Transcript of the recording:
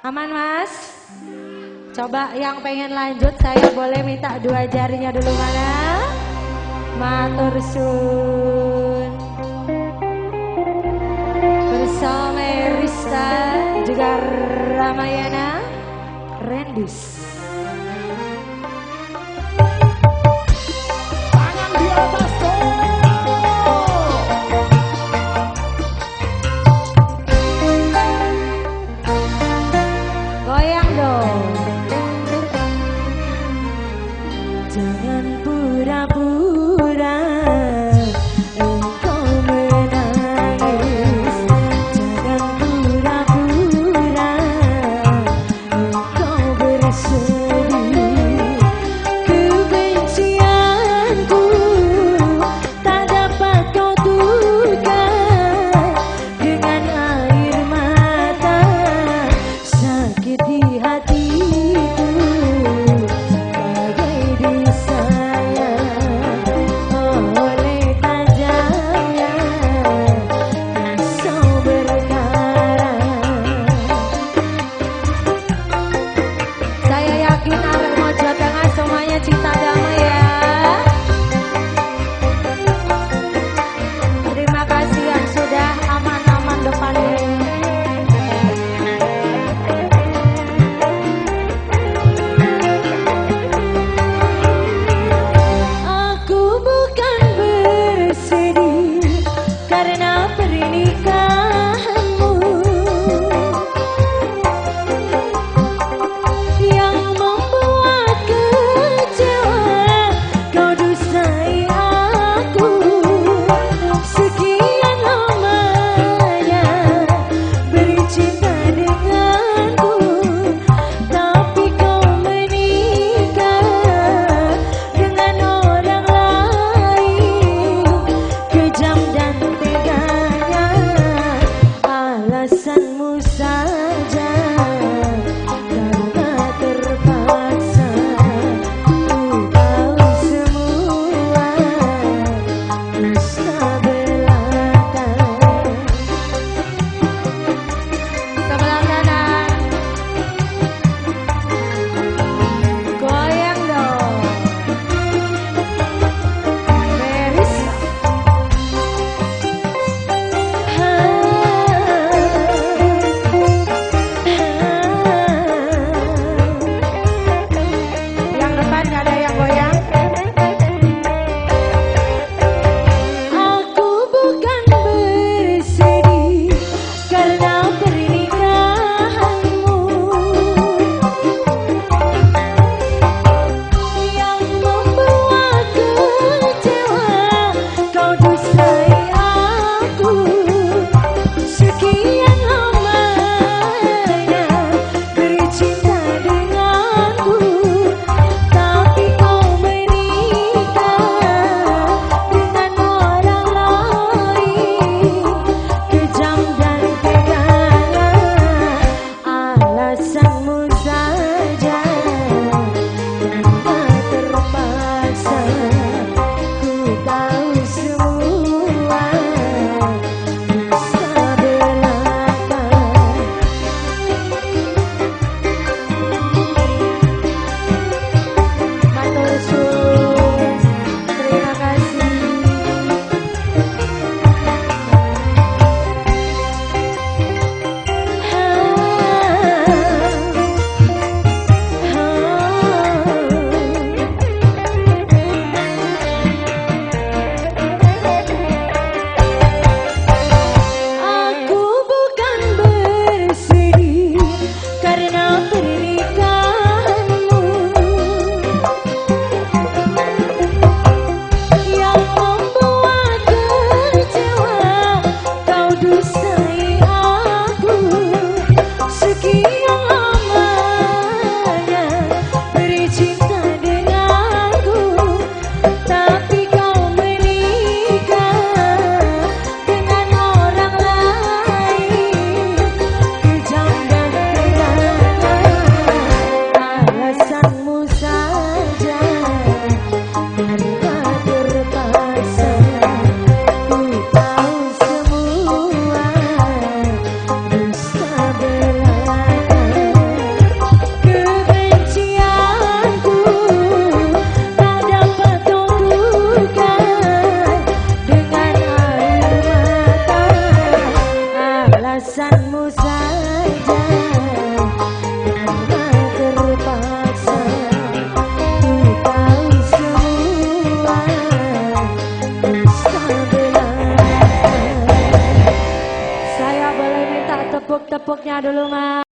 Aman Mas? Coba yang pengen lanjut saya boleh minta 2 jarinya dulu mana? Matur sun. Bersama Rista juga Ramayana Rendus. Tangan di atas goyang dong. Jangan pura-pura engkau menangis. Jangan pura-pura engkau bersedih. Kebencianku tak dapat kau tukar dengan air mata. Sakit di hatiku bagai disayang oleh tajamnya pisau berkarat. Saya yakin arek Mojo Tengah semuanya cinta damai ya. Terima kasih yang sudah aman-aman depannya. Aku bukan bersedih karena pernikahanmu yang membuat kecewa. Kau dustai aku sekian lamanya bercinta denganku, tapi kau menikah dengan orang lain. Kejam dan teganya alasanmu saja, karena terpaksa ku tahu semua dusta belaka. Sebelah kanan goyang dong. Beris. Yang depan gak ada yang goyang. Aku bukan bersedih karena pernikahanmu yang membuat kecewa. Kau dustai aku sekian lamanya bercinta denganku, tapi kau menikah dengan orang lain. Kejam dan teganya alasanmu saja, karena terpaksa ku tahu semua dusta belaka. Matur suwun, terima kasih. Aku bukan bersedih karena pernikahanmu yang membuat kecewa. Kau dustai aku sekian lamanya bercinta denganku, tapi kau menikah dengan orang lain. Kejam dan teganya alasanmu saja, karena terpaksa ku tahu semua dusta belaka. tepuknya dulu mas.